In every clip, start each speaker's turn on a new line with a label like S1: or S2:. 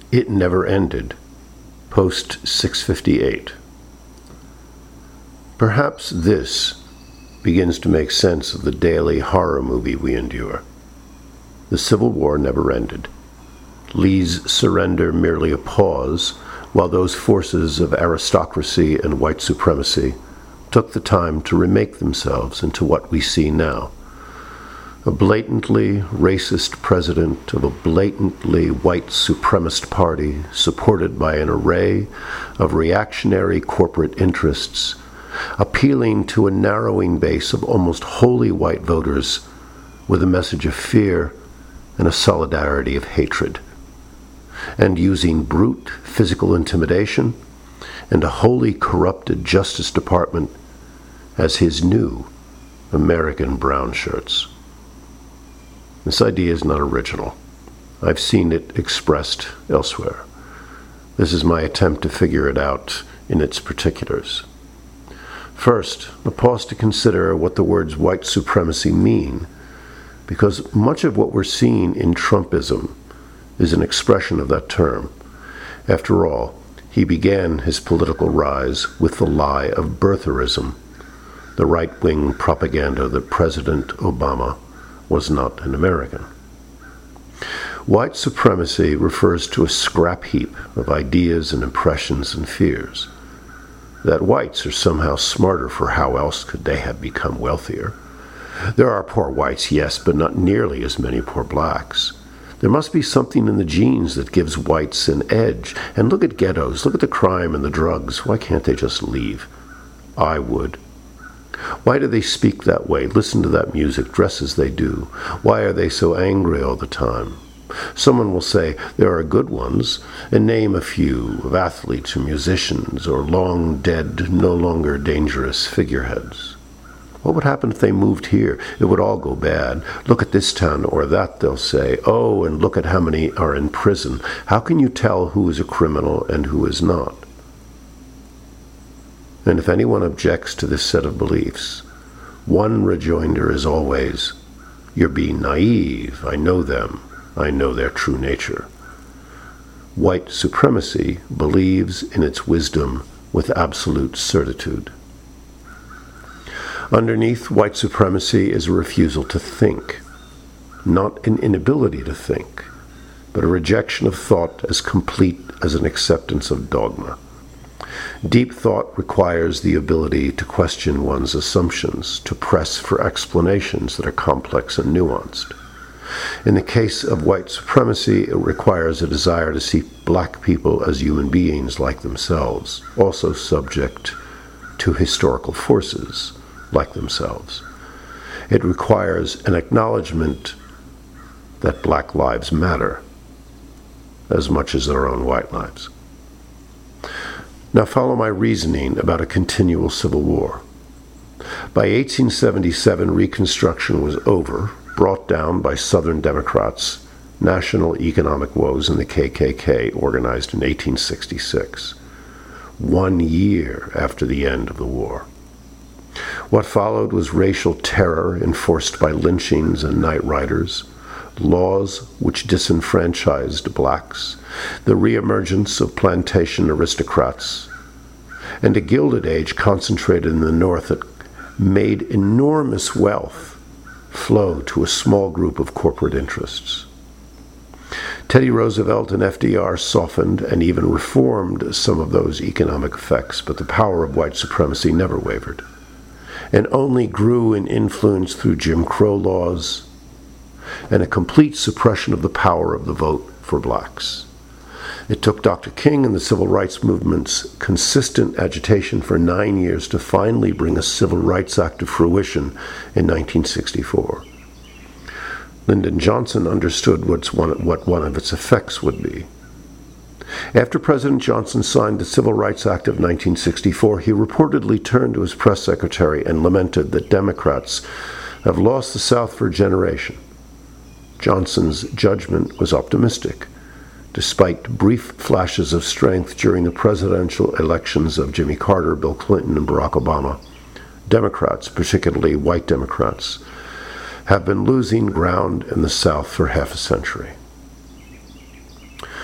S1: It Never Ended, post 658. Perhaps this begins to make sense of the daily horror movie we endure. The Civil War never ended. Lee's surrender merely a pause, while those forces of aristocracy and white supremacy took the time to remake themselves into what we see now. A blatantly racist president of a blatantly white supremacist party supported by an array of reactionary corporate interests, appealing to a narrowing base of almost wholly white voters with a message of fear and a solidarity of hatred, and using brute physical intimidation and a wholly corrupted Justice Department as his new American brown shirts. This idea is not original. I've seen it expressed elsewhere. This is my attempt to figure it out in its particulars. First, a pause to consider what the words white supremacy mean, because much of what we're seeing in Trumpism is an expression of that term. After all, he began his political rise with the lie of birtherism, the right-wing propaganda that President Obama was not an American. White supremacy refers to a scrap heap of ideas and impressions and fears. That whites are somehow smarter, for how else could they have become wealthier? There are poor whites, yes, but not nearly as many poor blacks. There must be something in the genes that gives whites an edge. And look at ghettos, look at the crime and the drugs. Why can't they just leave? I would. Why do they speak that way, listen to that music, dress as they do? Why are they so angry all the time? Someone will say there are good ones, and name a few of athletes or musicians or long dead, no longer dangerous figureheads. What would happen if they moved here? It would all go bad. Look at this town or that, they'll say. Oh, and look at how many are in prison. How can you tell who is a criminal and who is not? And if anyone objects to this set of beliefs, one rejoinder is always, "You're being naive. I know them. I know their true nature." White supremacy believes in its wisdom with absolute certitude. Underneath white supremacy is a refusal to think, not an inability to think, but a rejection of thought as complete as an acceptance of dogma. Deep thought requires the ability to question one's assumptions, to press for explanations that are complex and nuanced. In the case of white supremacy, it requires a desire to see black people as human beings like themselves, also subject to historical forces like themselves. It requires an acknowledgement that black lives matter as much as their own white lives. Now follow my reasoning about a continual civil war. By 1877, Reconstruction was over, brought down by Southern Democrats, national economic woes, and the KKK, organized in 1866, 1 year after the end of the war. What followed was racial terror enforced by lynchings and night riders, laws which disenfranchised blacks, the reemergence of plantation aristocrats, and a Gilded Age concentrated in the North that made enormous wealth flow to a small group of corporate interests. Teddy Roosevelt and FDR softened and even reformed some of those economic effects, but the power of white supremacy never wavered, and only grew in influence through Jim Crow laws and a complete suppression of the power of the vote for blacks. It took Dr. King and the civil rights movement's consistent agitation for 9 years to finally bring a Civil Rights Act to fruition in 1964. Lyndon Johnson understood what one of its effects would be. After President Johnson signed the Civil Rights Act of 1964, he reportedly turned to his press secretary and lamented that Democrats have lost the South for a generation. Johnson's judgment was optimistic. Despite brief flashes of strength during the presidential elections of Jimmy Carter, Bill Clinton, and Barack Obama, Democrats, particularly white Democrats, have been losing ground in the South for half a century.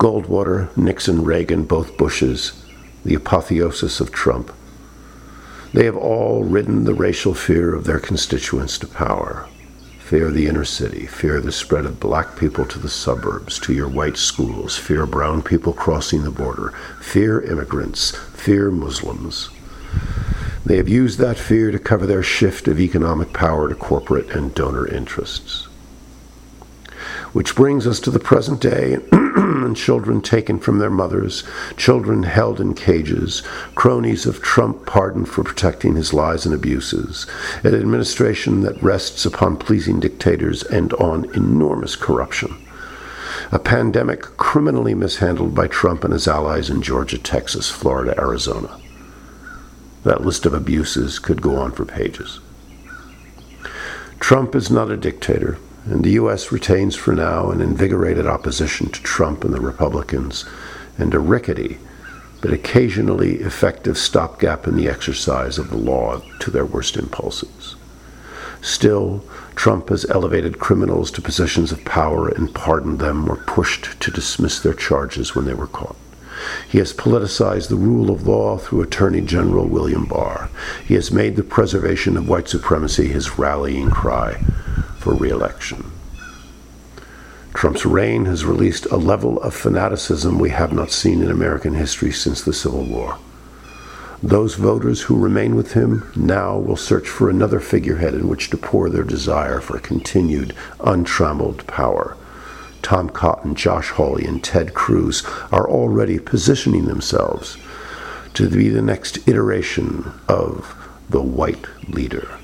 S1: Goldwater, Nixon, Reagan, both Bushes, the apotheosis of Trump. They have all ridden the racial fear of their constituents to power. Fear the inner city, fear the spread of black people to the suburbs, to your white schools, fear brown people crossing the border, fear immigrants, fear Muslims. They have used that fear to cover their shift of economic power to corporate and donor interests. Which brings us to the present day, and children taken from their mothers, children held in cages, cronies of Trump pardoned for protecting his lies and abuses, an administration that rests upon pleasing dictators and on enormous corruption, a pandemic criminally mishandled by Trump and his allies in Georgia, Texas, Florida, Arizona. That list of abuses could go on for pages. Trump is not a dictator, and the U.S. retains for now an invigorated opposition to Trump and the Republicans, and a rickety but occasionally effective stopgap in the exercise of the law to their worst impulses. Still, Trump has elevated criminals to positions of power and pardoned them or pushed to dismiss their charges when they were caught. He has politicized the rule of law through Attorney General William Barr. He has made the preservation of white supremacy his rallying cry for re-election. Trump's reign has released a level of fanaticism we have not seen in American history since the Civil War. Those voters who remain with him now will search for another figurehead in which to pour their desire for continued, untrammeled power. Tom Cotton, Josh Hawley, and Ted Cruz are already positioning themselves to be the next iteration of the white leader.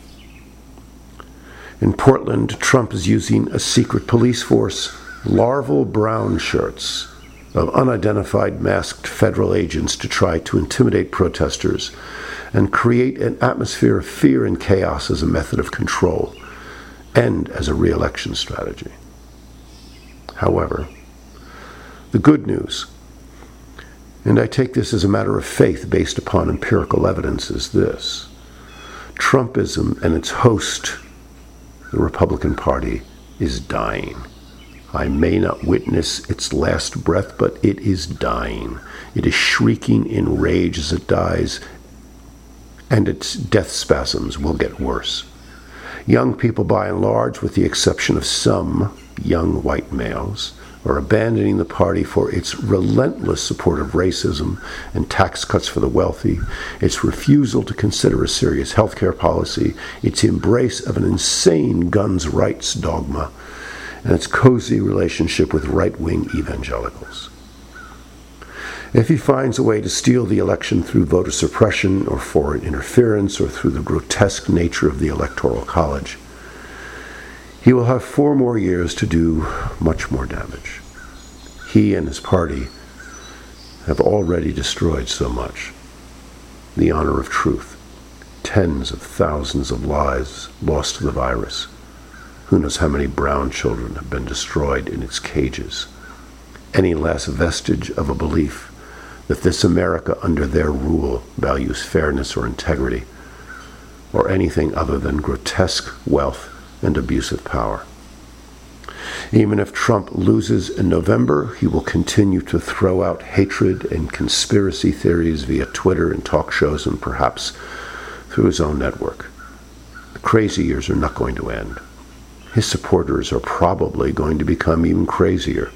S1: In Portland, Trump is using a secret police force, larval brown shirts of unidentified masked federal agents to try to intimidate protesters and create an atmosphere of fear and chaos as a method of control and as a re-election strategy. However, the good news, and I take this as a matter of faith based upon empirical evidence, is this: Trumpism and its host, the Republican Party, is dying. I may not witness its last breath, but it is dying. It is shrieking in rage as it dies, and its death spasms will get worse. Young people, by and large, with the exception of some young white males, are abandoning the party for its relentless support of racism and tax cuts for the wealthy, its refusal to consider a serious health care policy, its embrace of an insane guns rights dogma, and its cozy relationship with right-wing evangelicals. If he finds a way to steal the election through voter suppression or foreign interference or through the grotesque nature of the Electoral College, he will have 4 more years to do much more damage. He and his party have already destroyed so much. The honor of truth, tens of thousands of lives lost to the virus. Who knows how many brown children have been destroyed in its cages? Any last vestige of a belief that this America under their rule values fairness or integrity, or anything other than grotesque wealth and abusive power. Even if Trump loses in November, he will continue to throw out hatred and conspiracy theories via Twitter and talk shows and perhaps through his own network. The crazy years are not going to end. His supporters are probably going to become even crazier.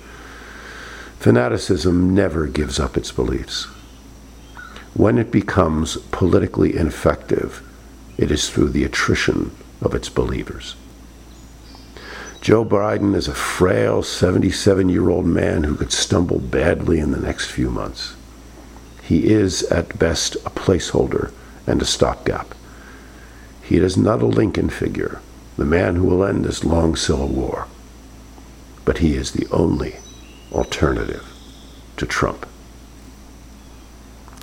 S1: Fanaticism never gives up its beliefs. When it becomes politically ineffective, it is through the attrition of its believers. Joe Biden is a frail 77-year-old man who could stumble badly in the next few months. He is, at best, a placeholder and a stopgap. He is not a Lincoln figure, the man who will end this long civil war. But he is the only alternative to Trump.